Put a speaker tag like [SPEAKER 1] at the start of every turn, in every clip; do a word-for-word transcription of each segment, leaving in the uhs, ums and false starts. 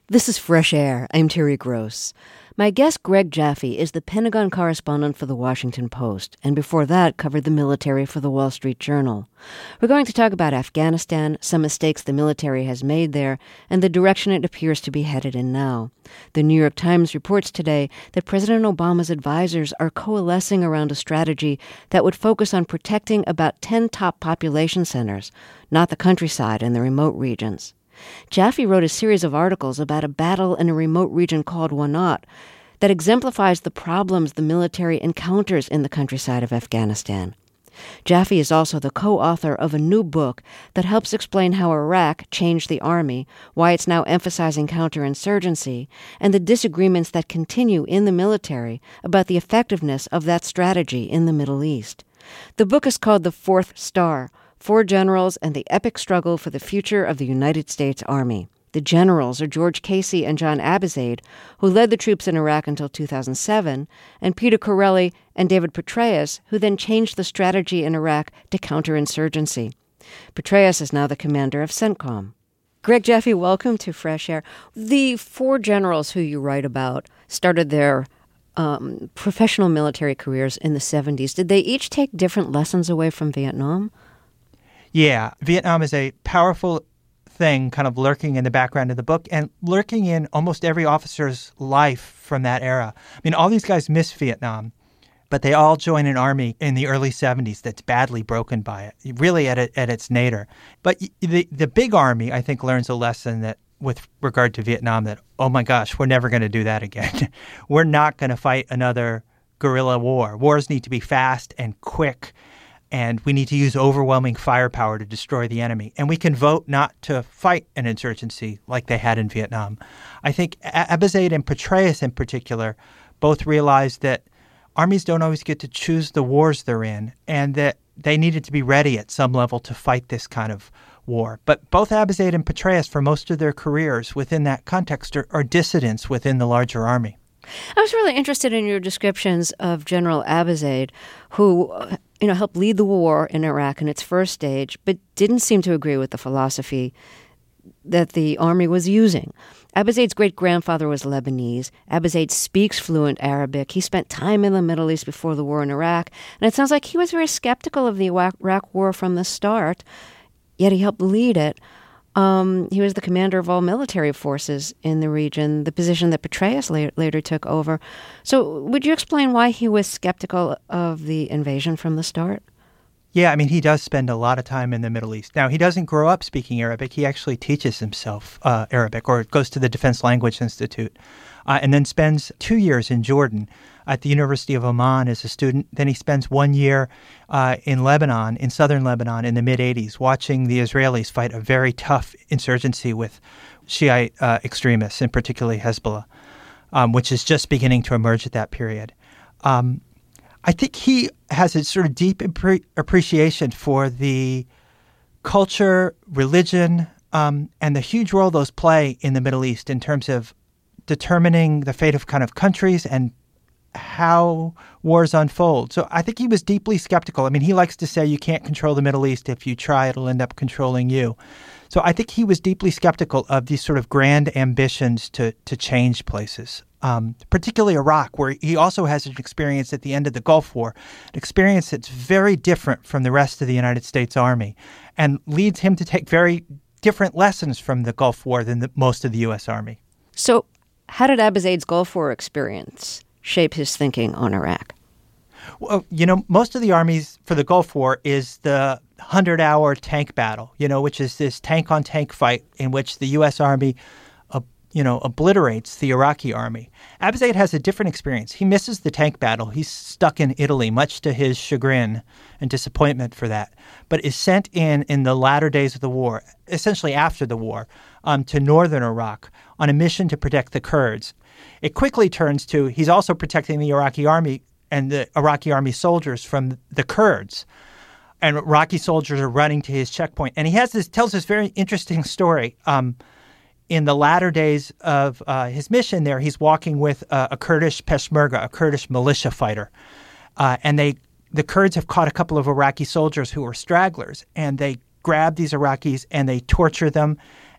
[SPEAKER 1] This is Fresh Air. I'm Terry Gross. My guest, Greg Jaffe, is the Pentagon correspondent for The Washington Post, and before that covered the military for The Wall Street Journal. We're going to talk about Afghanistan, some mistakes the military has made there, and the direction it appears to be headed in now. The New York Times reports today that President Obama's advisors are coalescing around a strategy that would focus on protecting about ten top population centers, not the countryside and the remote regions. Jaffe wrote a series of articles about a battle in a remote region called Wanat that exemplifies the problems the military encounters in the countryside of Afghanistan. Jaffe is also the co-author of a new book that helps explain how Iraq changed the Army, why it's now emphasizing counterinsurgency, and the disagreements that continue in the military about the effectiveness of that strategy in the Middle East. The book is called The Fourth Star: Four Generals and the Epic Struggle for the Future of the United States Army. The generals are George Casey and John Abizaid, who led the troops in Iraq until two thousand seven, and Peter Corelli and David Petraeus, who then changed the strategy in Iraq to counterinsurgency. Petraeus is now the commander of CENTCOM. Greg Jaffe, welcome to Fresh Air. The four generals who you write about started their um, professional military careers in the seventies. Did they each take different lessons away from Vietnam?
[SPEAKER 2] Yeah, Vietnam is a powerful thing kind of lurking in the background of the book and lurking in almost every officer's life from that era. I mean, all these guys miss Vietnam, but they all join an army in the early seventies that's badly broken by it, really at, it, at its nadir. But the, the big army, I think, learns a lesson that with regard to Vietnam that, oh my gosh, we're never going to do that again. We're not going to fight another guerrilla war. Wars need to be fast and quick, and we need to use overwhelming firepower to destroy the enemy. And we can vote not to fight an insurgency like they had in Vietnam. I think Abizaid and Petraeus in particular both realized that armies don't always get to choose the wars they're in, and that they needed to be ready at some level to fight this kind of war. But both Abizaid and Petraeus, for most of their careers within that context, are, are dissidents within the larger army.
[SPEAKER 1] I was really interested in your descriptions of General Abizaid, who, you know, helped lead the war in Iraq in its first stage, but didn't seem to agree with the philosophy that the army was using. Abizaid's great-grandfather was Lebanese. Abizaid speaks fluent Arabic. He spent time in the Middle East before the war in Iraq, and it sounds like he was very skeptical of the Iraq war from the start, yet he helped lead it. Um, he was the commander of all military forces in the region, the position that Petraeus later, later took over. So would you explain why he was skeptical of the invasion from the start?
[SPEAKER 2] Yeah, I mean, he does spend a lot of time in the Middle East. Now, he doesn't grow up speaking Arabic. He actually teaches himself uh, Arabic, or goes to the Defense Language Institute, uh, and then spends two years in Jordan at the University of Oman as a student. Then he spends one year uh, in Lebanon, in southern Lebanon, in the mid-eighties, watching the Israelis fight a very tough insurgency with Shiite uh, extremists, and particularly Hezbollah, um, which is just beginning to emerge at that period. Um, I think he has a sort of deep impre- appreciation for the culture, religion, um, and the huge role those play in the Middle East in terms of determining the fate of kind of countries and how wars unfold. So I think he was deeply skeptical. I mean, he likes to say you can't control the Middle East. If you try, it'll end up controlling you. So I think he was deeply skeptical of these sort of grand ambitions to to change places, um, particularly Iraq, where he also has an experience at the end of the Gulf War, an experience that's very different from the rest of the United States Army, and leads him to take very different lessons from the Gulf War than the, most of the U S Army.
[SPEAKER 1] So how did Abizaid's Gulf War experience shape his thinking on Iraq?
[SPEAKER 2] Well, you know, most of the armies for the Gulf War is the hundred-hour tank battle, you know, which is this tank-on-tank fight in which the U S Army, uh, you know, obliterates the Iraqi army. Abizaid has a different experience. He misses the tank battle. He's stuck in Italy, much to his chagrin and disappointment for that, but is sent in in the latter days of the war, essentially after the war, um, to northern Iraq on a mission to protect the Kurds. It quickly turns to he's also protecting the Iraqi army and the Iraqi army soldiers from the Kurds. And Iraqi soldiers are running to his checkpoint. And he has this tells this very interesting story. Um, in the latter days of uh, his mission there, he's walking with uh, a Kurdish Peshmerga, a Kurdish militia fighter. Uh, and they the Kurds have caught a couple of Iraqi soldiers who are stragglers. And they grab these Iraqis and they torture them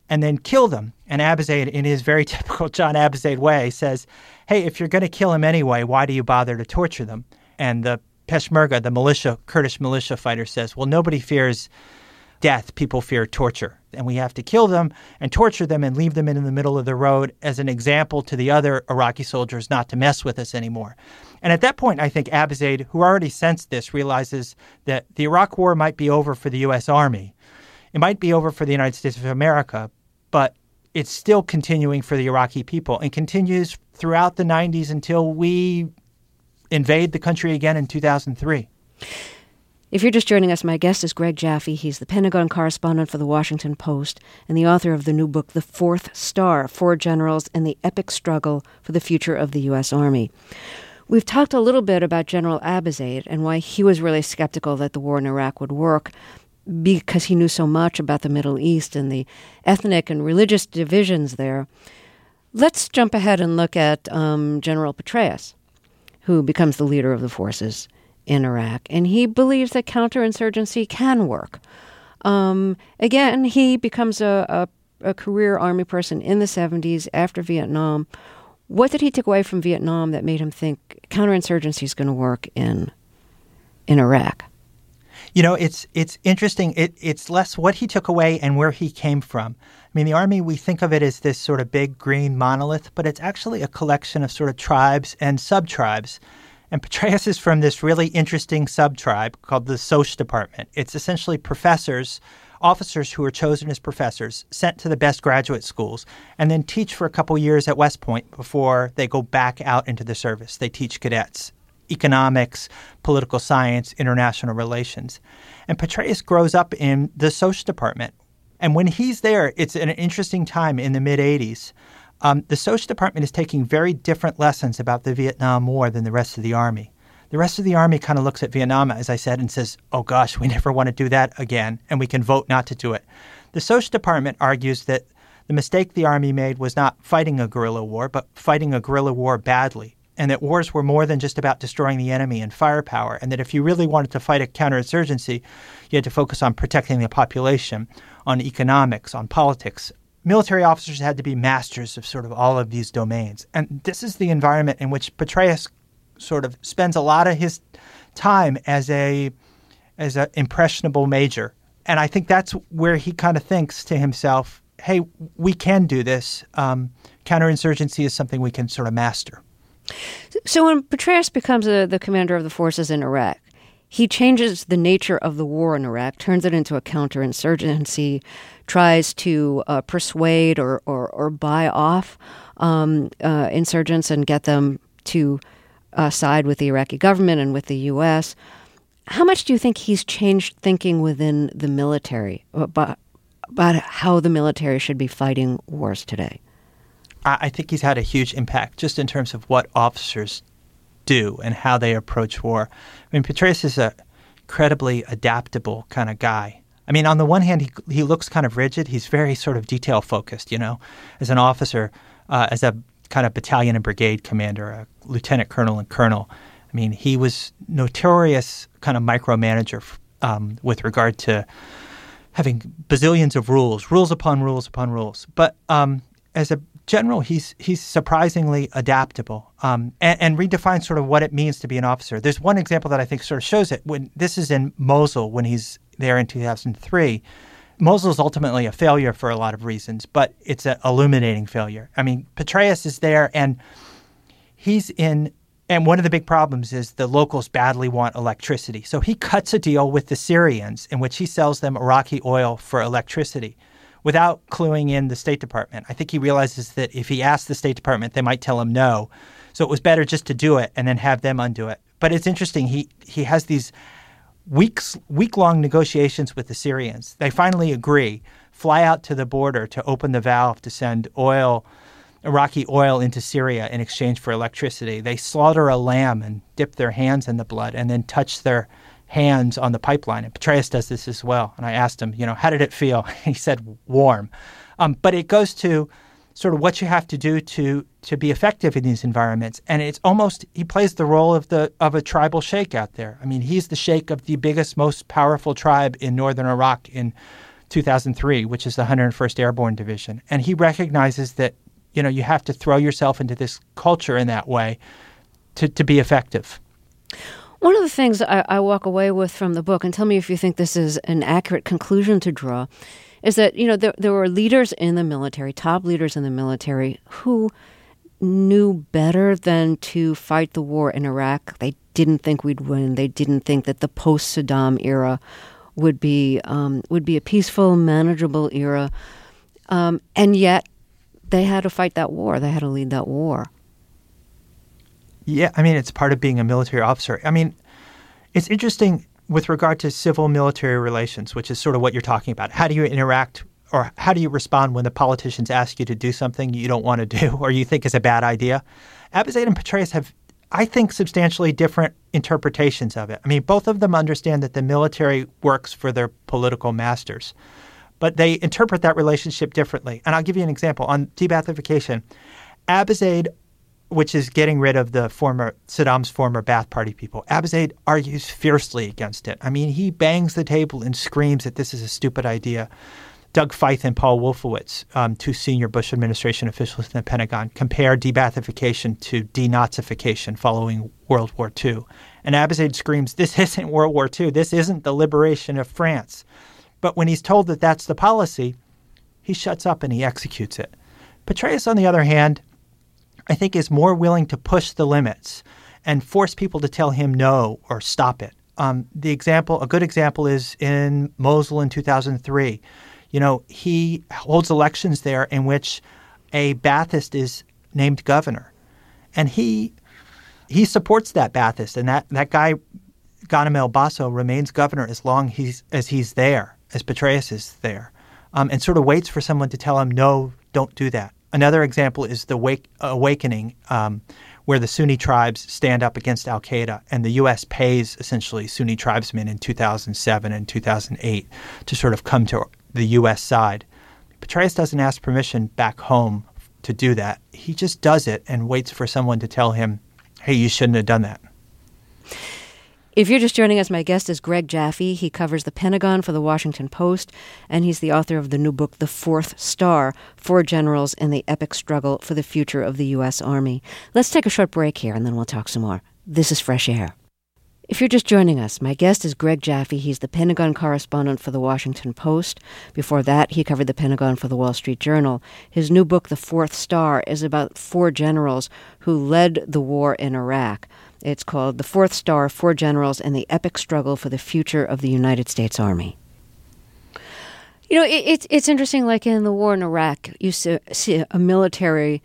[SPEAKER 2] and then kill them. And Abizaid, in his very typical John Abizaid way, says, hey, if you're going to kill them anyway, why do you bother to torture them? And the Peshmerga, the militia, Kurdish militia fighter, says, well, nobody fears death. People fear torture. And we have to kill them and torture them and leave them in the middle of the road as an example to the other Iraqi soldiers not to mess with us anymore. And at that point, I think Abizaid, who already sensed this, realizes that the Iraq War might be over for the U S Army. It might be over for the United States of America, but it's still continuing for the Iraqi people and continues throughout the nineties until we invade the country again in two thousand three.
[SPEAKER 1] If you're just joining us, my guest is Greg Jaffe. He's the Pentagon correspondent for The Washington Post and the author of the new book, The Fourth Star, Four Generals and the Epic Struggle for the Future of the U S. Army. We've talked a little bit about General Abizaid and why he was really skeptical that the war in Iraq would work because he knew so much about the Middle East and the ethnic and religious divisions there. Let's jump ahead and look at um, General Petraeus, who becomes the leader of the forces in Iraq, and he believes that counterinsurgency can work. Um, again, he becomes a, a, a career Army person in the seventies after Vietnam. What did he take away from Vietnam that made him think counterinsurgency is going to work in in Iraq?
[SPEAKER 2] You know, it's it's interesting. It, it's less what he took away and where he came from. I mean, the Army, we think of it as this sort of big green monolith, but it's actually a collection of sort of tribes and sub-tribes. And Petraeus is from this really interesting sub-tribe called the Soc Department. It's essentially professors, officers who are chosen as professors, sent to the best graduate schools, and then teach for a couple years at West Point before they go back out into the service. They teach cadets economics, political science, international relations. And Petraeus grows up in the Soc Department. And when he's there, it's an interesting time in the mid-eighties. Um, the Soc Department is taking very different lessons about the Vietnam War than the rest of the Army. The rest of the Army kind of looks at Vietnam, as I said, and says, oh gosh, we never want to do that again, and we can vote not to do it. The Soc Department argues that the mistake the Army made was not fighting a guerrilla war, but fighting a guerrilla war badly, and that wars were more than just about destroying the enemy and firepower, and that if you really wanted to fight a counterinsurgency, you had to focus on protecting the population, on economics, on politics. Military officers had to be masters of sort of all of these domains. And this is the environment in which Petraeus sort of spends a lot of his time as a as an impressionable major. And I think that's where he kind of thinks to himself, hey, we can do this. Um, counterinsurgency is something we can sort of master.
[SPEAKER 1] So when Petraeus becomes a, the commander of the forces in Iraq, he changes the nature of the war in Iraq, turns it into a counterinsurgency, tries to uh, persuade or, or, or buy off um, uh, insurgents and get them to uh, side with the Iraqi government and with the U S. How much do you think he's changed thinking within the military about, about how the military should be fighting wars today?
[SPEAKER 2] I think he's had a huge impact just in terms of what officers do and how they approach war. I mean, Petraeus is a incredibly adaptable kind of guy. I mean, on the one hand, he he looks kind of rigid. He's very sort of detail-focused, you know, as an officer, uh, as a kind of battalion and brigade commander, a lieutenant colonel and colonel. I mean, he was notorious kind of micromanager um, with regard to having bazillions of rules, rules upon rules upon rules. But um, as a general, he's he's surprisingly adaptable um, and, and redefines sort of what it means to be an officer. There's one example that I think sort of shows it. When this is in Mosul, when he's there in two thousand three. Mosul is ultimately a failure for a lot of reasons, but it's an illuminating failure. I mean, Petraeus is there, and he's in, and one of the big problems is the locals badly want electricity. So he cuts a deal with the Syrians in which he sells them Iraqi oil for electricity without cluing in the State Department. I think he realizes that if he asks the State Department, they might tell him no. So it was better just to do it and then have them undo it. But it's interesting. He he has these weeks week-long negotiations with the Syrians. They finally agree, fly out to the border to open the valve to send oil, Iraqi oil into Syria in exchange for electricity. They slaughter a lamb and dip their hands in the blood and then touch their hands on the pipeline. And Petraeus does this as well. And I asked him, you know, how did it feel? He said, warm. Um, but it goes to sort of what you have to do to to be effective in these environments. And it's almost, he plays the role of the of a tribal sheikh out there. I mean, he's the sheikh of the biggest, most powerful tribe in northern Iraq in two thousand three, which is the one hundred first Airborne Division. And he recognizes that, you know, you have to throw yourself into this culture in that way to, to be effective.
[SPEAKER 1] One of the things I, I walk away with from the book, and tell me if you think this is an accurate conclusion to draw, is that, you know, there, there were leaders in the military, top leaders in the military, who knew better than to fight the war in Iraq. They didn't think we'd win. They didn't think that the post-Saddam era would be um, would be a peaceful, manageable era. Um, and yet, they had to fight that war. They had to lead that war.
[SPEAKER 2] Yeah, I mean, it's part of being a military officer. I mean, it's interesting with regard to civil-military relations, which is sort of what you're talking about. How do you interact or how do you respond when the politicians ask you to do something you don't want to do or you think is a bad idea? Abizaid and Petraeus have, I think, substantially different interpretations of it. I mean, both of them understand that the military works for their political masters, but they interpret that relationship differently. And I'll give you an example. On de-Baathification, Abizaid, which is getting rid of the former Saddam's former Ba'ath Party people, Abizaid argues fiercely against it. I mean, he bangs the table and screams that this is a stupid idea. Doug Feith and Paul Wolfowitz, um, two senior Bush administration officials in the Pentagon, compare de-Baathification to de-Nazification following World War Two. And Abizaid screams, this isn't World War Two. This isn't the liberation of France. But when he's told that that's the policy, he shuts up and he executes it. Petraeus, on the other hand, I think is more willing to push the limits and force people to tell him no or stop it. Um, the example, a good example is in Mosul in two thousand three. You know, he holds elections there in which a Ba'athist is named governor. And he he supports that Ba'athist. And that, that guy, Ghanem el-Basso, remains governor as long he's, as he's there, as Petraeus is there, um, and sort of waits for someone to tell him, no, don't do that. Another example is the wake, awakening, um, where the Sunni tribes stand up against al-Qaeda, and the U S pays essentially Sunni tribesmen in two thousand seven and two thousand eight to sort of come to the U S side. Petraeus doesn't ask permission back home to do that. He just does it and waits for someone to tell him, hey, you shouldn't have done that.
[SPEAKER 1] If you're just joining us, my guest is Greg Jaffe. He covers the Pentagon for the Washington Post, and he's the author of the new book, The Fourth Star, Four Generals and the Epic Struggle for the Future of the U S. Army. Let's take a short break here, and then we'll talk some more. This is Fresh Air. If you're just joining us, my guest is Greg Jaffe. He's the Pentagon correspondent for the Washington Post. Before that, he covered the Pentagon for the Wall Street Journal. His new book, The Fourth Star, is about four generals who led the war in Iraq. It's called The Fourth Star, Four Generals and the Epic Struggle for the Future of the United States Army. You know, it, it's it's interesting, like in the war in Iraq, you see, see a military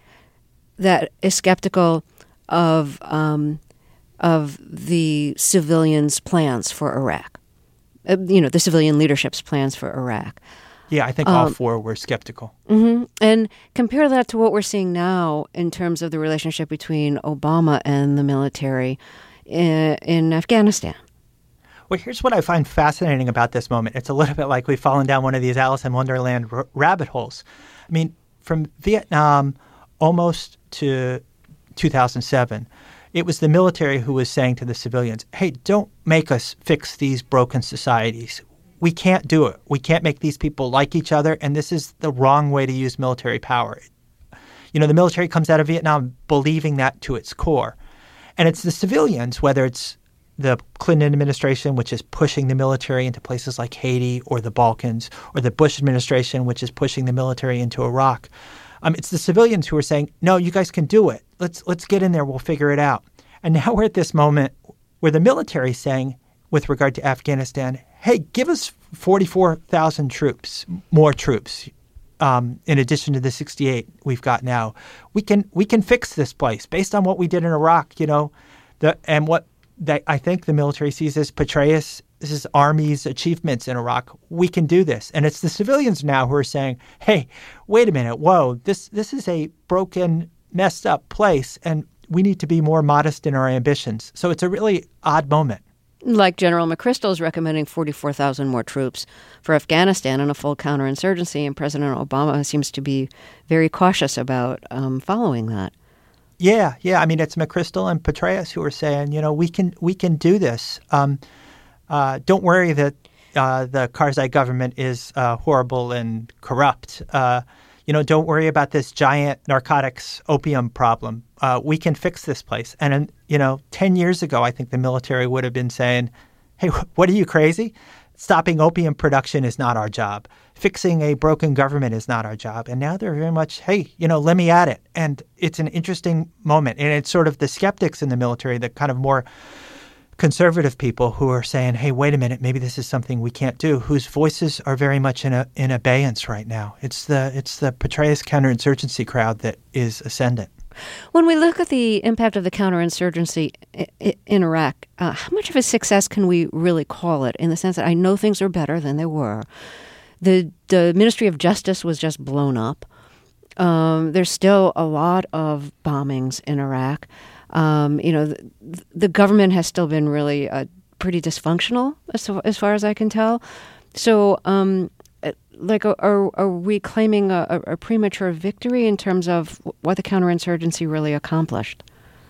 [SPEAKER 1] that is skeptical of um, of the civilians' plans for Iraq. Uh, you know, the civilian leadership's plans for Iraq.
[SPEAKER 2] Yeah, I think all um, four were skeptical.
[SPEAKER 1] Mm-hmm. And compare that to what we're seeing now in terms of the relationship between Obama and the military in, in Afghanistan.
[SPEAKER 2] Well, here's what I find fascinating about this moment. It's a little bit like we've fallen down one of these Alice in Wonderland r- rabbit holes. I mean, from Vietnam almost to two thousand seven, it was the military who was saying to the civilians, hey, don't make us fix these broken societies. We can't do it. We can't make these people like each other, and this is the wrong way to use military power. You know, the military comes out of Vietnam believing that to its core. And it's the civilians, whether it's the Clinton administration, which is pushing the military into places like Haiti or the Balkans, or the Bush administration, which is pushing the military into Iraq. Um, it's the civilians who are saying, no, you guys can do it. Let's let's get in there. We'll figure it out. And now we're at this moment where the military is saying, with regard to Afghanistan, hey, give us forty-four thousand troops, more troops, um, in addition to the sixty-eight we've got now. We can we can fix this place based on what we did in Iraq, you know, the and what they, I think the military sees as Petraeus, this is Army's achievements in Iraq. We can do this. And it's the civilians now who are saying, hey, wait a minute, whoa, this this is a broken, messed up place, and we need to be more modest in our ambitions. So it's a really odd moment.
[SPEAKER 1] Like General McChrystal is recommending forty-four thousand more troops for Afghanistan and a full counterinsurgency, and President Obama seems to be very cautious about um, following that.
[SPEAKER 2] Yeah, yeah. I mean, it's McChrystal and Petraeus who are saying, you know, we can we can do this. Um, uh, don't worry that uh, the Karzai government is uh, horrible and corrupt. Uh, you know, don't worry about this giant narcotics opium problem. Uh, we can fix this place. And, you know, ten years ago, I think the military would have been saying, hey, what are you, crazy? Stopping opium production is not our job. Fixing a broken government is not our job. And now they're very much, hey, you know, let me at it. And it's an interesting moment. And it's sort of the skeptics in the military, the kind of more conservative people who are saying, hey, wait a minute, maybe this is something we can't do, whose voices are very much in a, in abeyance right now. It's the it's the Petraeus counterinsurgency crowd that is ascendant.
[SPEAKER 1] When we look at the impact of the counterinsurgency in Iraq, uh, how much of a success can we really call it, in the sense that I know things are better than they were? The, the Ministry of Justice was just blown up. Um, there's still a lot of bombings in Iraq. Um, you know, the, the government has still been really uh, pretty dysfunctional, as, as far as I can tell. So, um, like, are, are we claiming a, a premature victory in terms of what the counterinsurgency really accomplished?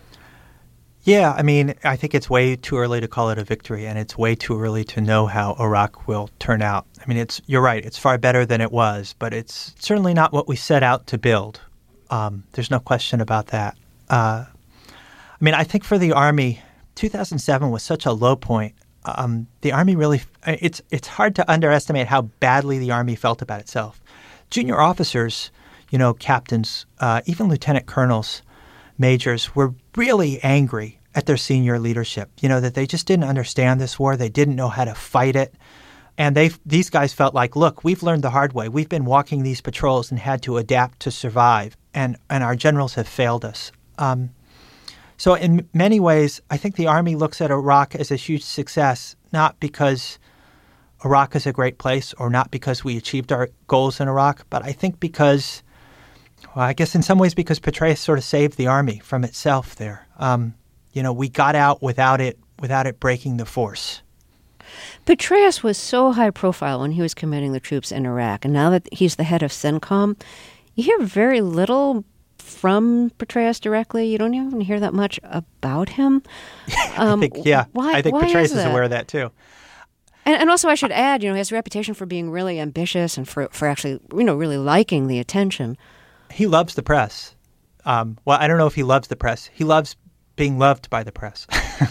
[SPEAKER 2] Yeah, I mean, I think it's way too early to call it a victory, and it's way too early to know how Iraq will turn out. I mean, it's you're right, it's far better than it was, but it's certainly not what we set out to build. Um, there's no question about that. Uh, I mean, I think for the Army, two thousand seven was such a low point. Um, the Army really, it's it's hard to underestimate how badly the Army felt about itself. Junior officers, you know, captains, uh, even lieutenant colonels, majors were really angry at their senior leadership, you know, that they just didn't understand this war. They didn't know how to fight it. And they these guys felt like, look, we've learned the hard way. We've been walking these patrols and had to adapt to survive. And, and our generals have failed us. Um, so in many ways, I think the Army looks at Iraq as a huge success, not because Iraq is a great place or not because we achieved our goals in Iraq, but I think because, well, I guess in some ways because Petraeus sort of saved the Army from itself there. Um, you know, we got out without it, without it breaking the force.
[SPEAKER 1] Petraeus was so high profile when he was commanding the troops in Iraq, and now that he's the head of CENTCOM, you hear very little from Petraeus directly. You don't even hear that much about him.
[SPEAKER 2] Um, I think, yeah,
[SPEAKER 1] why,
[SPEAKER 2] I think
[SPEAKER 1] why
[SPEAKER 2] Petraeus
[SPEAKER 1] is,
[SPEAKER 2] is aware of that too.
[SPEAKER 1] And, and also, I should add, you know, he has a reputation for being really ambitious and for for actually, you know, really liking the attention.
[SPEAKER 2] He loves the press. Um, well, I don't know if he loves the press. He loves being loved by the press.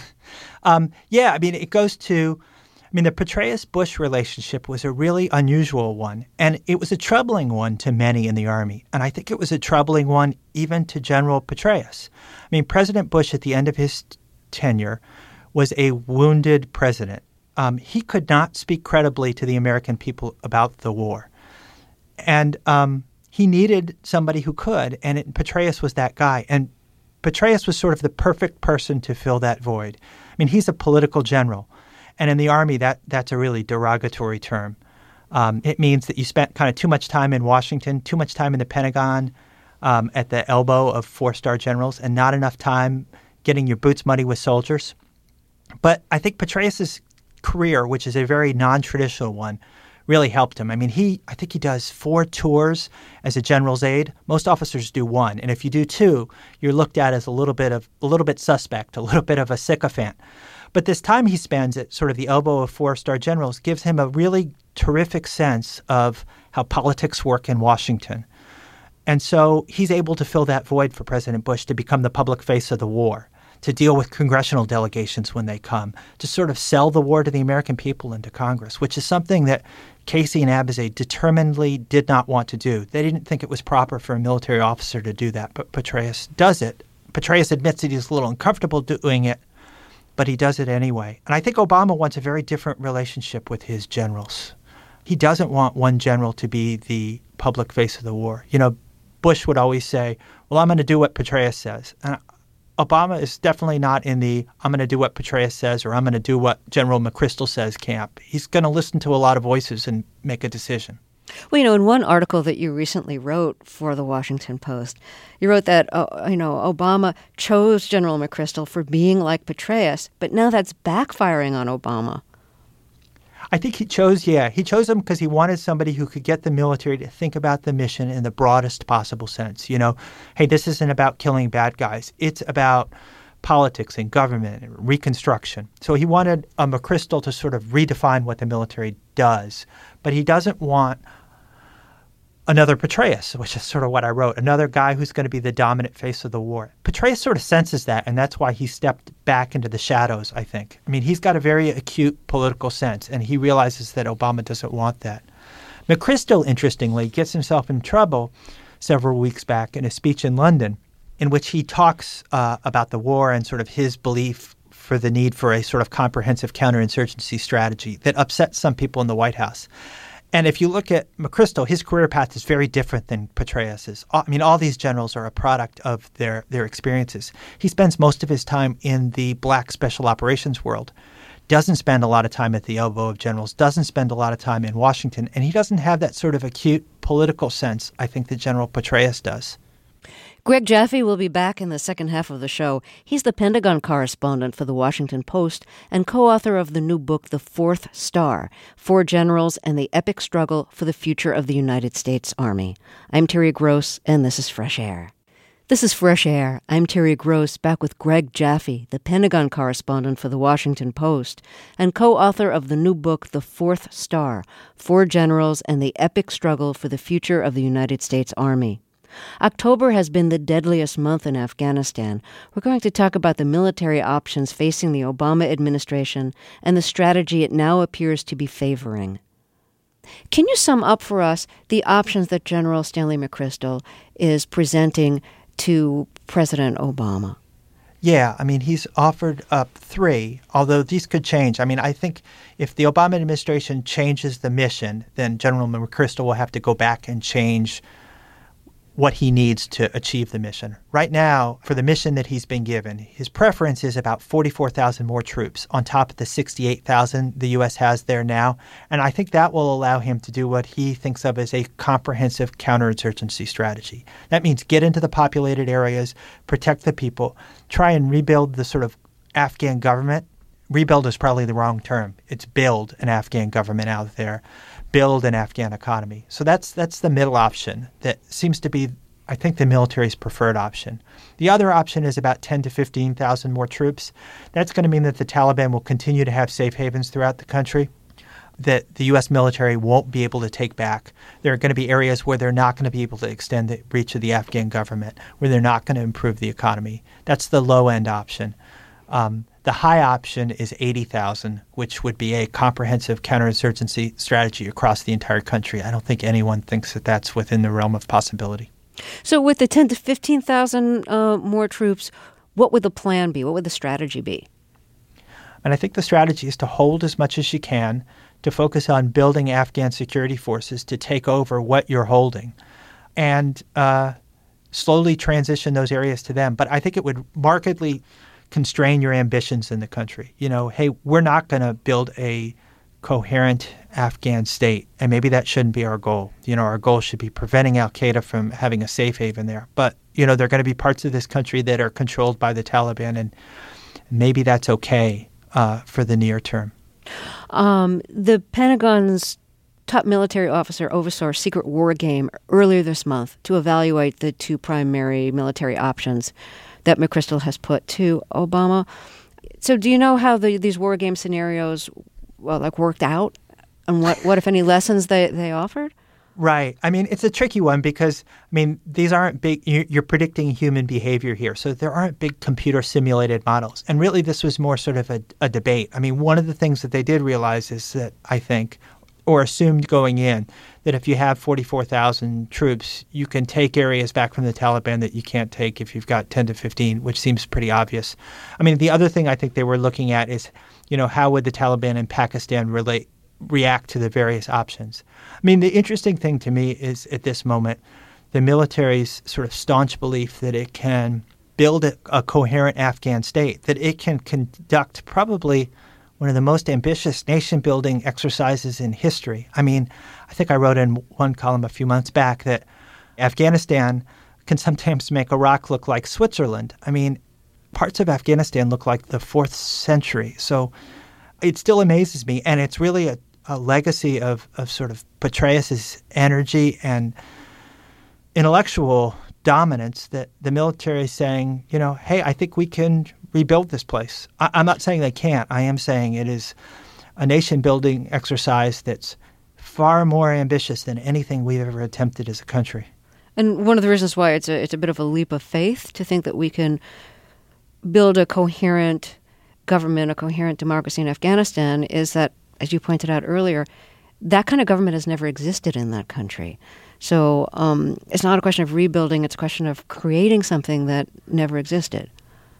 [SPEAKER 2] um, yeah, I mean, it goes to. I mean, the Petraeus-Bush relationship was a really unusual one, and it was a troubling one to many in the Army. And I think it was a troubling one even to General Petraeus. I mean, President Bush, at the end of his t- tenure, was a wounded president. Um, he could not speak credibly to the American people about the war. And um, he needed somebody who could, and it, Petraeus was that guy. And Petraeus was sort of the perfect person to fill that void. I mean, he's a political general. And in the Army, that that's a really derogatory term. Um, it means that you spent kind of too much time in Washington, too much time in the Pentagon, um, at the elbow of four-star generals, and not enough time getting your boots muddy with soldiers. But I think Petraeus's career, which is a very non-traditional one, really helped him. I mean, he I think he does four tours as a general's aide. Most officers do one, and if you do two, you're looked at as a little bit of a little bit suspect, a little bit of a sycophant. But this time he spends at sort of the elbow of four-star generals gives him a really terrific sense of how politics work in Washington. And so he's able to fill that void for President Bush, to become the public face of the war, to deal with congressional delegations when they come, to sort of sell the war to the American people and to Congress, which is something that Casey and Abizaid determinedly did not want to do. They didn't think it was proper for a military officer to do that, but Petraeus does it. Petraeus admits that he's a little uncomfortable doing it, but he does it anyway. And I think Obama wants a very different relationship with his generals. He doesn't want one general to be the public face of the war. You know, Bush would always say, well, I'm going to do what Petraeus says. And Obama is definitely not in the I'm going to do what Petraeus says or I'm going to do what General McChrystal says camp. He's going to listen to a lot of voices and make a decision.
[SPEAKER 1] Well, you know, in one article that you recently wrote for the Washington Post, you wrote that, uh, you know, Obama chose General McChrystal for being like Petraeus, but now that's backfiring on Obama.
[SPEAKER 2] I think he chose, yeah, he chose him because he wanted somebody who could get the military to think about the mission in the broadest possible sense. You know, hey, this isn't about killing bad guys. It's about politics and government and reconstruction. So he wanted uh, McChrystal to sort of redefine what the military does. But he doesn't want another Petraeus, which is sort of what I wrote, another guy who's going to be the dominant face of the war. Petraeus sort of senses that, and that's why he stepped back into the shadows, I think. I mean, he's got a very acute political sense, and he realizes that Obama doesn't want that. McChrystal, interestingly, gets himself in trouble several weeks back in a speech in London in which he talks uh, about the war and sort of his belief for the need for a sort of comprehensive counterinsurgency strategy that upsets some people in the White House. And if you look at McChrystal, his career path is very different than Petraeus's. I mean, all these generals are a product of their, their experiences. He spends most of his time in the black special operations world, doesn't spend a lot of time at the elbow of generals, doesn't spend a lot of time in Washington, and he doesn't have that sort of acute political sense, I think, that General Petraeus does.
[SPEAKER 1] Greg Jaffe will be back in the second half of the show. He's the Pentagon correspondent for The Washington Post and co-author of the new book, The Fourth Star, Four Generals and the Epic Struggle for the Future of the United States Army. I'm Terry Gross, and this is Fresh Air. This is Fresh Air. I'm Terry Gross, back with Greg Jaffe, the Pentagon correspondent for The Washington Post and co-author of the new book, The Fourth Star, Four Generals and the Epic Struggle for the Future of the United States Army. October has been the deadliest month in Afghanistan. We're going to talk about the military options facing the Obama administration and the strategy it now appears to be favoring. Can you sum up for us the options that General Stanley McChrystal is presenting to President Obama?
[SPEAKER 2] Yeah, I mean, he's offered up three, although these could change. I mean, I think if the Obama administration changes the mission, then General McChrystal will have to go back and change what he needs to achieve the mission. Right now, for the mission that he's been given, his preference is about forty-four thousand more troops on top of the sixty-eight thousand the U S has there now. And I think that will allow him to do what he thinks of as a comprehensive counterinsurgency strategy. That means get into the populated areas, protect the people, try and rebuild the sort of Afghan government. Rebuild is probably the wrong term. It's build an Afghan government out there. Build an Afghan economy. So that's that's the middle option that seems to be, I think, the military's preferred option. The other option is about ten to fifteen thousand more troops. That's going to mean that the Taliban will continue to have safe havens throughout the country that the U S military won't be able to take back. There are going to be areas where they're not going to be able to extend the reach of the Afghan government, where they're not going to improve the economy. That's the low-end option. Um, The high option is eighty thousand, which would be a comprehensive counterinsurgency strategy across the entire country. I don't think anyone thinks that that's within the realm of possibility.
[SPEAKER 1] So with the ten to fifteen thousand uh, more troops, what would the plan be? What would the strategy be?
[SPEAKER 2] And I think the strategy is to hold as much as you can, to focus on building Afghan security forces to take over what you're holding, and uh, slowly transition those areas to them. But I think it would markedly constrain your ambitions in the country. You know, hey, we're not going to build a coherent Afghan state, and maybe that shouldn't be our goal. You know, our goal should be preventing al-Qaeda from having a safe haven there. But, you know, there are going to be parts of this country that are controlled by the Taliban, and maybe that's okay uh, for the near term.
[SPEAKER 1] Um, the Pentagon's top military officer oversaw a secret war game earlier this month to evaluate the two primary military options that McChrystal has put to Obama. So do you know how the, these war game scenarios well, like worked out and what, what if any, lessons they, they offered?
[SPEAKER 2] Right. I mean, it's a tricky one because, I mean, these aren't big, you're predicting human behavior here. So there aren't big computer simulated models. And really, this was more sort of a, a debate. I mean, one of the things that they did realize is that, I think, or assumed going in, that if you have forty-four thousand troops, you can take areas back from the Taliban that you can't take if you've got ten to fifteen, which seems pretty obvious. I mean, the other thing I think they were looking at is, you know, how would the Taliban and Pakistan relate, react to the various options? I mean, the interesting thing to me is at this moment, the military's sort of staunch belief that it can build a, a coherent Afghan state, that it can conduct probably one of the most ambitious nation-building exercises in history. I mean, I think I wrote in one column a few months back that Afghanistan can sometimes make Iraq look like Switzerland. I mean, parts of Afghanistan look like the fourth century. So it still amazes me, and it's really a, a legacy of, of sort of Petraeus's energy and intellectual dominance that the military is saying, you know, hey, I think we can rebuild this place. I, I'm not saying they can't. I am saying it is a nation-building exercise that's far more ambitious than anything we've ever attempted as a country.
[SPEAKER 1] And one of the reasons why it's a, it's a bit of a leap of faith to think that we can build a coherent government, a coherent democracy in Afghanistan is that, as you pointed out earlier, that kind of government has never existed in that country. So um, it's not a question of rebuilding, it's a question of creating something that never existed.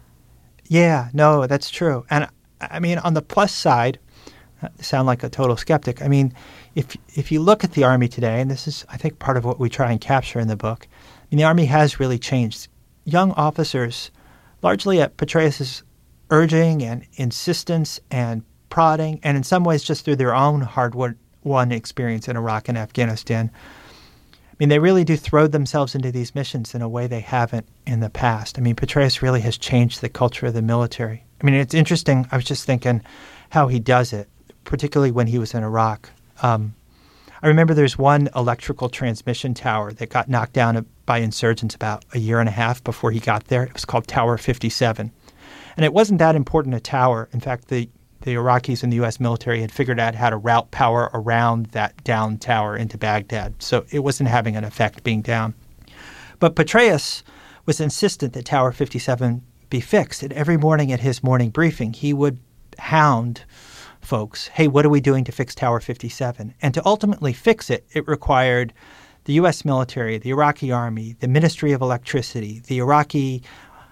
[SPEAKER 2] Yeah, no, that's true. And I mean, on the plus side, I sound like a total skeptic. I mean, if if you look at the Army today, and this is, I think, part of what we try and capture in the book, I mean, the Army has really changed. Young officers, largely at Petraeus's urging and insistence and prodding, and in some ways just through their own hard-won experience in Iraq and Afghanistan, I mean, they really do throw themselves into these missions in a way they haven't in the past. I mean, Petraeus really has changed the culture of the military. I mean, it's interesting. I was just thinking how he does it, particularly when he was in Iraq. Um, I remember there's one electrical transmission tower that got knocked down by insurgents about a year and a half before he got there. It was called Tower fifty-seven. And it wasn't that important a tower. In fact, the, the Iraqis and the U S military had figured out how to route power around that down tower into Baghdad. So it wasn't having an effect being down. But Petraeus was insistent that Tower fifty-seven be fixed. And every morning at his morning briefing, he would hound folks, hey, what are we doing to fix Tower fifty-seven? And to ultimately fix it, it required the U S military, the Iraqi army, the Ministry of Electricity, the Iraqi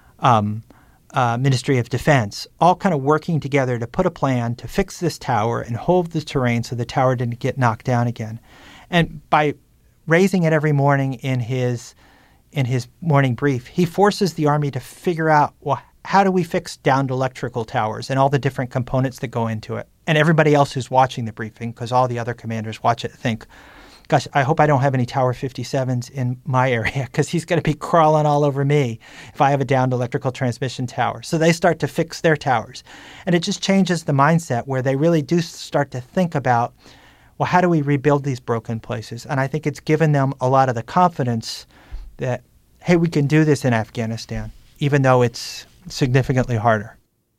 [SPEAKER 2] um, uh, Ministry of Defense, all kind of working together to put a plan to fix this tower and hold the terrain so the tower didn't get knocked down again. And by raising it every morning in his in his morning brief, he forces the army to figure out, well, how do we fix downed electrical towers and all the different components that go into it? And everybody else who's watching the briefing, because all the other commanders watch it, think, gosh, I hope I don't have any Tower fifty-sevens in my area because he's going to be crawling all over me if I have a downed electrical transmission tower. So they start to fix their towers. And it just changes the mindset where they really do start to think about, well, how do we rebuild these broken places? And I think it's given them a lot of the confidence that, hey, we can do this in Afghanistan, even though it's significantly harder.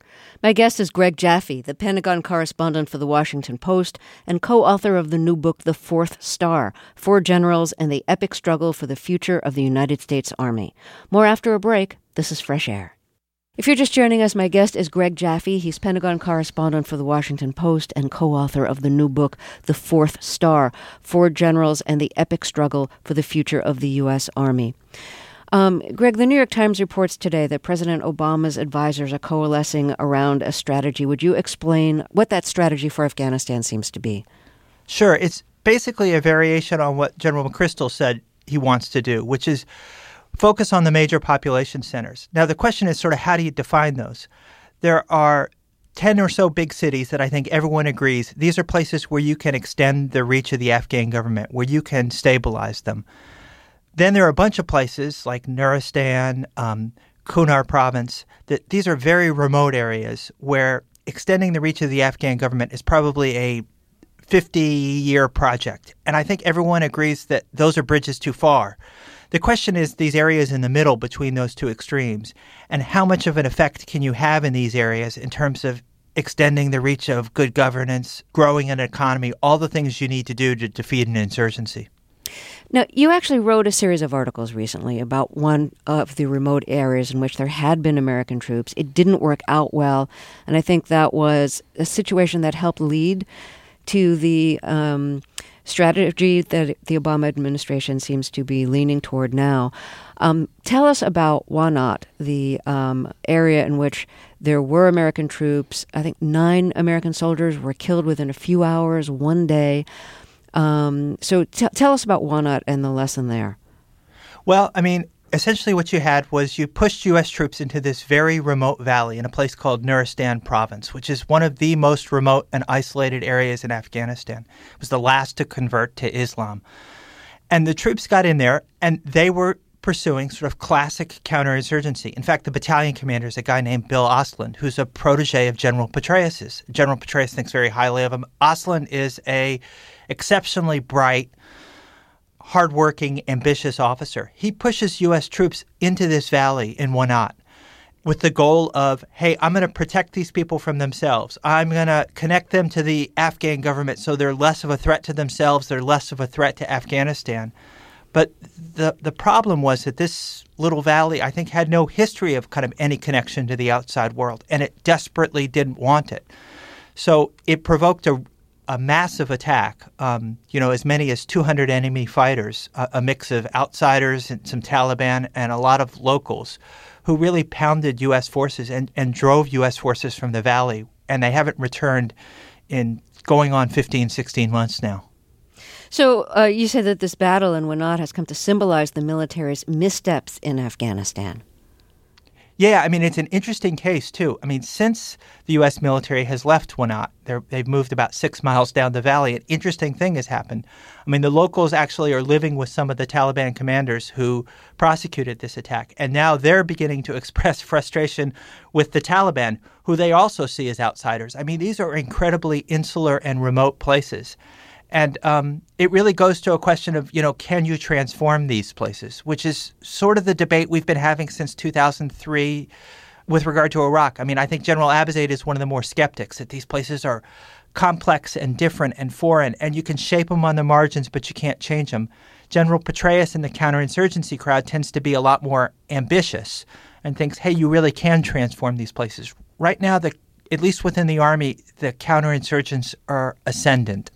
[SPEAKER 1] My guest is Greg Jaffe, the Pentagon correspondent for The Washington Post and co-author of the new book, The Fourth Star, Four Generals and the Epic Struggle for the Future of the United States Army. More after a break. This is Fresh Air. If you're just joining us, my guest is Greg Jaffe. He's Pentagon correspondent for The Washington Post and co-author of the new book, The Fourth Star, Four Generals and the Epic Struggle for the Future of the U S. Army. Um, Greg, the New York Times reports today that President Obama's advisors are coalescing around a strategy. Would you explain what that strategy for Afghanistan seems to be?
[SPEAKER 2] Sure. It's basically a variation on what General McChrystal said he wants to do, which is focus on the major population centers. Now, the question is sort of how do you define those? There are ten or so big cities that I think everyone agrees these are places where you can extend the reach of the Afghan government, where you can stabilize them. Then there are a bunch of places like Nuristan, um, Kunar province, that these are very remote areas where extending the reach of the Afghan government is probably a fifty-year project. And I think everyone agrees that those are bridges too far. The question is these areas in the middle between those two extremes, and how much of an effect can you have in these areas in terms of extending the reach of good governance, growing an economy, all the things you need to do to defeat an insurgency.
[SPEAKER 1] Now, you actually wrote a series of articles recently about one of the remote areas in which there had been American troops. It didn't work out well, and I think that was a situation that helped lead to the um, strategy that the Obama administration seems to be leaning toward now. Um, tell us about Wanat, the um, area in which there were American troops. I think nine American soldiers were killed within a few hours, one day. Um, so t- tell us about Wanat and the lesson there.
[SPEAKER 2] Well, I mean, essentially what you had was you pushed U S troops into this very remote valley in a place called Nuristan province, which is one of the most remote and isolated areas in Afghanistan. It was the last to convert to Islam. And the troops got in there, and they were pursuing sort of classic counterinsurgency. In fact, the battalion commander is a guy named Bill Ostlund, who's a protege of General Petraeus's. General Petraeus thinks very highly of him. Ostlund is a exceptionally bright, hardworking, ambitious officer. He pushes U S troops into this valley in Wanat. with the goal of, hey, I'm going to protect these people from themselves. I'm going to connect them to the Afghan government so they're less of a threat to themselves, they're less of a threat to Afghanistan. But the the problem was that this little valley, I think, had no history of kind of any connection to the outside world, and it desperately didn't want it. So it provoked a, a massive attack, um, you know, as many as two hundred enemy fighters, a, a mix of outsiders and some Taliban and a lot of locals who really pounded U S forces and, and drove U S forces from the valley. And they haven't returned in going on fifteen, sixteen months now.
[SPEAKER 1] So uh, you said that this battle in Wanat has come to symbolize the military's missteps in Afghanistan.
[SPEAKER 2] Yeah, I mean, it's an interesting case, too. I mean, since the U S military has left Wanat, they've moved about six miles down the valley, an interesting thing has happened. I mean, the locals actually are living with some of the Taliban commanders who prosecuted this attack. And now they're beginning to express frustration with the Taliban, who they also see as outsiders. I mean, these are incredibly insular and remote places. And um, it really goes to a question of, you know, can you transform these places, which is sort of the debate we've been having since two thousand three with regard to Iraq. I mean, I think General Abizaid is one of the more skeptics that these places are complex and different and foreign, and you can shape them on the margins, but you can't change them. General Petraeus in the counterinsurgency crowd tends to be a lot more ambitious and thinks, hey, you really can transform these places. Right now, the, at least within the Army, the counterinsurgents are ascendant.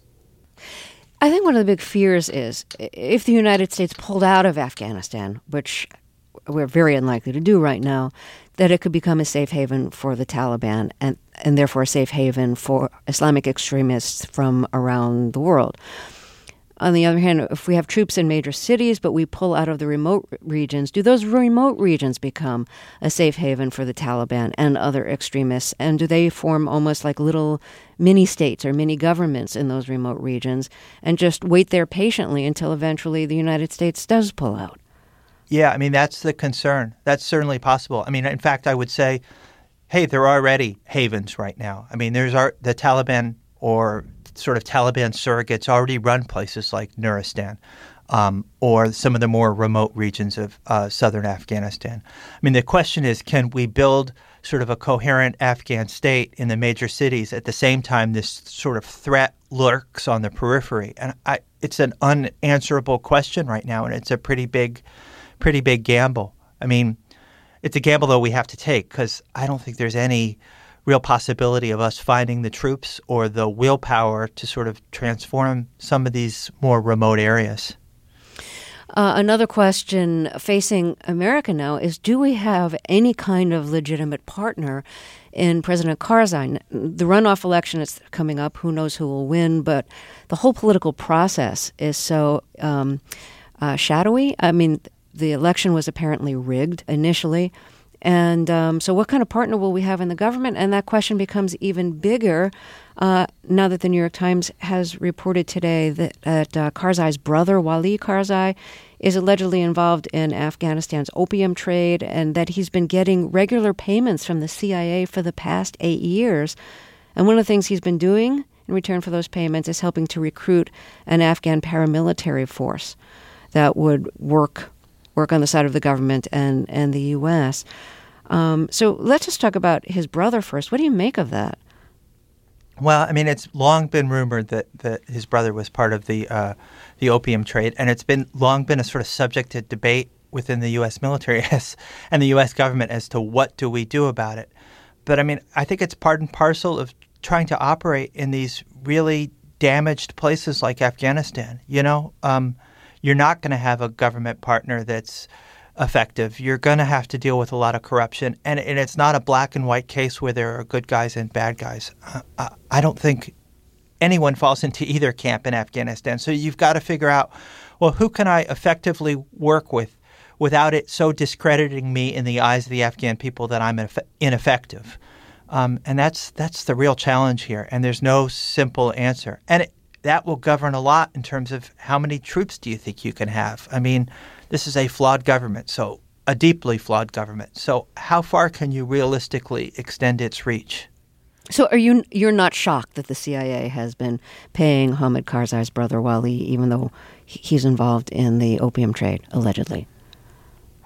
[SPEAKER 1] I think one of the big fears is if the United States pulled out of Afghanistan, which we're very unlikely to do right now, that it could become a safe haven for the Taliban and, and therefore a safe haven for Islamic extremists from around the world. On the other hand, if we have troops in major cities, but we pull out of the remote regions, do those remote regions become a safe haven for the Taliban and other extremists? And do they form almost like little mini-states or mini-governments in those remote regions and just wait there patiently until eventually the United States does pull out?
[SPEAKER 2] Yeah, I mean, that's the concern. That's certainly possible. I mean, in fact, I would say, hey, there are already havens right now. I mean, there's our, the Taliban or sort of Taliban surrogates already run places like Nuristan um, or some of the more remote regions of uh, southern Afghanistan. I mean, the question is, can we build sort of a coherent Afghan state in the major cities at the same time this sort of threat lurks on the periphery? And I, it's an unanswerable question right now, and it's a pretty big, pretty big gamble. I mean, it's a gamble, though, we have to take because I don't think there's any real possibility of us finding the troops or the willpower to sort of transform some of these more remote areas.
[SPEAKER 1] Uh, another question facing America now is, do we have any kind of legitimate partner in President Karzai? The runoff election is coming up. Who knows who will win? But the whole political process is so um, uh, shadowy. I mean, the election was apparently rigged initially. And um, so what kind of partner will we have in the government? And that question becomes even bigger uh, now that the New York Times has reported today that, that uh, Karzai's brother, Wali Karzai, is allegedly involved in Afghanistan's opium trade and that he's been getting regular payments from the C I A for the past eight years. And one of the things he's been doing in return for those payments is helping to recruit an Afghan paramilitary force that would work work on the side of the government and, and the U S. Um, so let's just talk about his brother first. What do you make of that?
[SPEAKER 2] Well, I mean, it's long been rumored that, that his brother was part of the uh, the opium trade, and it's been long been a sort of subject to debate within the U S military as, and the U S government as to what do we do about it. But I mean, I think it's part and parcel of trying to operate in these really damaged places like Afghanistan. You know, um, you're not going to have a government partner that's effective. You're going to have to deal with a lot of corruption. And, and it's not a black and white case where there are good guys and bad guys. Uh, I don't think anyone falls into either camp in Afghanistan. So you've got to figure out, well, who can I effectively work with without it so discrediting me in the eyes of the Afghan people that I'm ineffective? Um, and that's that's the real challenge here. And there's no simple answer. And it, that will govern a lot in terms of how many troops do you think you can have? I mean, this is a flawed government, so a deeply flawed government. So how far can you realistically extend its reach?
[SPEAKER 1] So are you you're not shocked that the C I A has been paying Hamid Karzai's brother Wali, even though he's involved in the opium trade, allegedly?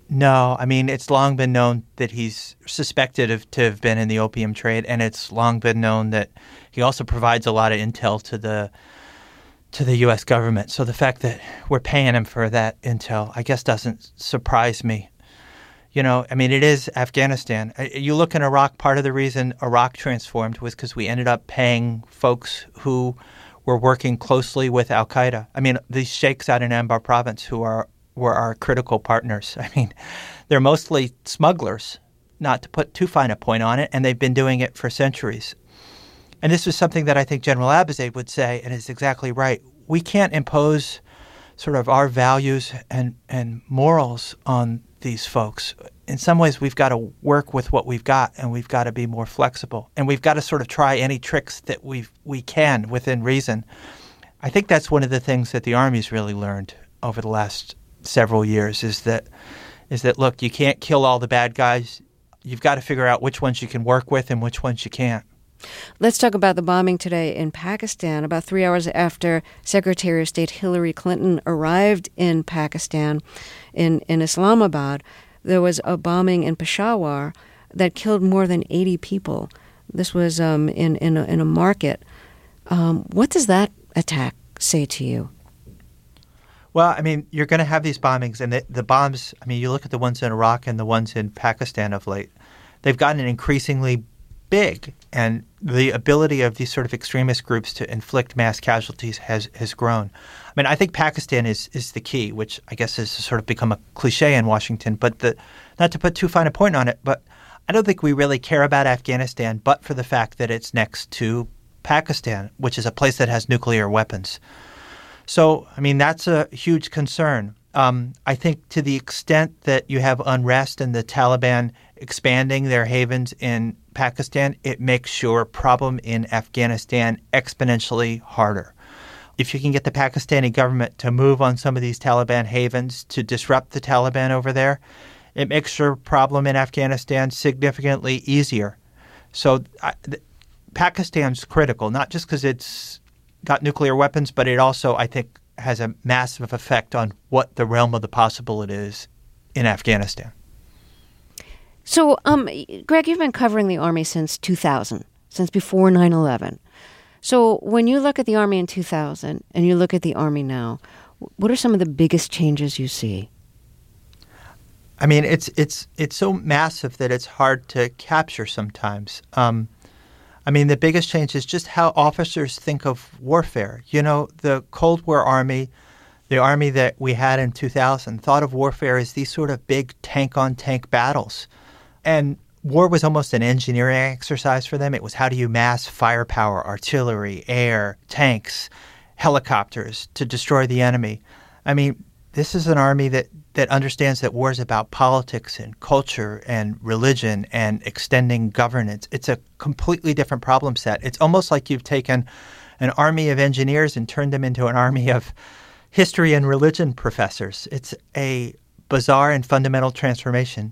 [SPEAKER 2] No, I mean, it's long been known that he's suspected of to have been in the opium trade, and it's long been known that he also provides a lot of intel to the to the U S government. So the fact that we're paying him for that intel, I guess, doesn't surprise me. You know, I mean, it is Afghanistan. You look in Iraq, part of the reason Iraq transformed was because we ended up paying folks who were working closely with al-Qaeda. I mean, these sheikhs out in Anbar province who are were our critical partners. I mean, they're mostly smugglers, not to put too fine a point on it, and they've been doing it for centuries. And this was something that I think General Abizaid would say, and is exactly right. We can't impose sort of our values and, and morals on these folks. In some ways, we've got to work with what we've got, and we've got to be more flexible. And we've got to sort of try any tricks that we we can within reason. I think that's one of the things that the Army's really learned over the last several years is that, is that look, you can't kill all the bad guys. You've got to figure out which ones you can work with and which ones you can't.
[SPEAKER 1] Let's talk about the bombing today in Pakistan. About three hours after Secretary of State Hillary Clinton arrived in Pakistan, in, in Islamabad, there was a bombing in Peshawar that killed more than eighty people. This was um, in, in, a, in a market. Um, what does that attack say to you?
[SPEAKER 2] Well, I mean, you're going to have these bombings, and the, the bombs, I mean, you look at the ones in Iraq and the ones in Pakistan of late, they've gotten increasingly big, and the ability of these sort of extremist groups to inflict mass casualties has, has grown. I mean, I think Pakistan is, is the key, which I guess has sort of become a cliche in Washington, but the, not to put too fine a point on it, but I don't think we really care about Afghanistan but for the fact that it's next to Pakistan, which is a place that has nuclear weapons. So, I mean, that's a huge concern. Um, I think to the extent that you have unrest and the Taliban expanding their havens in Pakistan, it makes your problem in Afghanistan exponentially harder. If you can get the Pakistani government to move on some of these Taliban havens to disrupt the Taliban over there, it makes your problem in Afghanistan significantly easier. So I, th- Pakistan's critical, not just because it's got nuclear weapons, but it also, I think, has a massive effect on what the realm of the possible it is in Afghanistan.
[SPEAKER 1] So, um, Greg, you've been covering the Army since two thousand, since before nine eleven. So when you look at the Army in two thousand and you look at the Army now, what are some of the biggest changes you see?
[SPEAKER 2] I mean, it's it's it's so massive that it's hard to capture sometimes. Um, I mean, the biggest change is just how officers think of warfare. You know, the Cold War Army, the Army that we had in two thousand, thought of warfare as these sort of big tank-on-tank battles. And war was almost an engineering exercise for them. It was how do you mass firepower, artillery, air, tanks, helicopters to destroy the enemy. I mean, this is an army that, that understands that war is about politics and culture and religion and extending governance. It's a completely different problem set. It's almost like you've taken an army of engineers and turned them into an army of history and religion professors. It's a bizarre and fundamental transformation.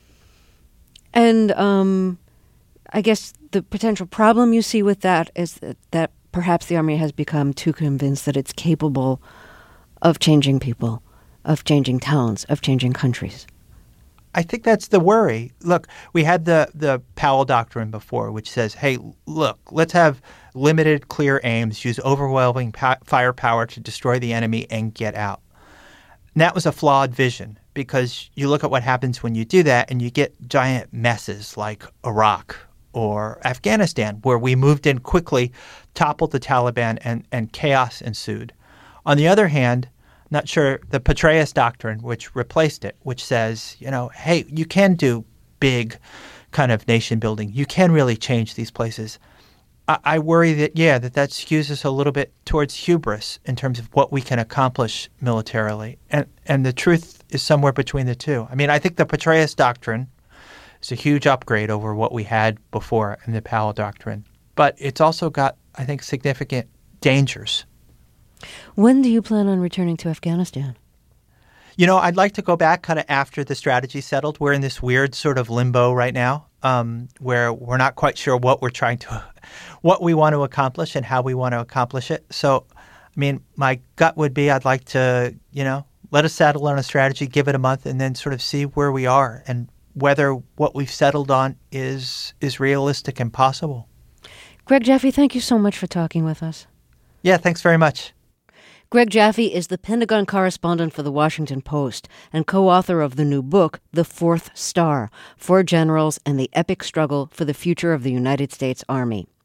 [SPEAKER 1] And um, I guess the potential problem you see with that is that, that perhaps the Army has become too convinced that it's capable of changing people, of changing towns, of changing countries.
[SPEAKER 2] I think that's the worry. Look, we had the, the Powell Doctrine before, which says, hey, look, let's have limited, clear aims, use overwhelming pa- firepower to destroy the enemy and get out. And that was a flawed vision because you look at what happens when you do that and you get giant messes like Iraq or Afghanistan, where we moved in quickly, toppled the Taliban, and, and chaos ensued. On the other hand, not sure, the Petraeus Doctrine, which replaced it, which says, you know, hey, you can do big kind of nation building. You can really change these places. I, I worry that, yeah, that that skews us a little bit towards hubris in terms of what we can accomplish militarily. And, and the truth is somewhere between the two. I mean, I think the Petraeus Doctrine is a huge upgrade over what we had before in the Powell Doctrine. But it's also got, I think, significant dangers.
[SPEAKER 1] When do you plan on returning to Afghanistan?
[SPEAKER 2] You know, I'd like to go back kind of after the strategy settled. We're in this weird sort of limbo right now um, where we're not quite sure what we're trying to, what we want to accomplish and how we want to accomplish it. So, I mean, my gut would be I'd like to, you know, let us settle on a strategy, give it a month, and then sort of see where we are and whether what we've settled on is is realistic and possible.
[SPEAKER 1] Greg Jaffe, thank you so much for talking with us.
[SPEAKER 2] Yeah, thanks very much.
[SPEAKER 1] Greg Jaffe is the Pentagon correspondent for The Washington Post and co-author of the new book, The Fourth Star, Four Generals and the Epic Struggle for the Future of the United States Army.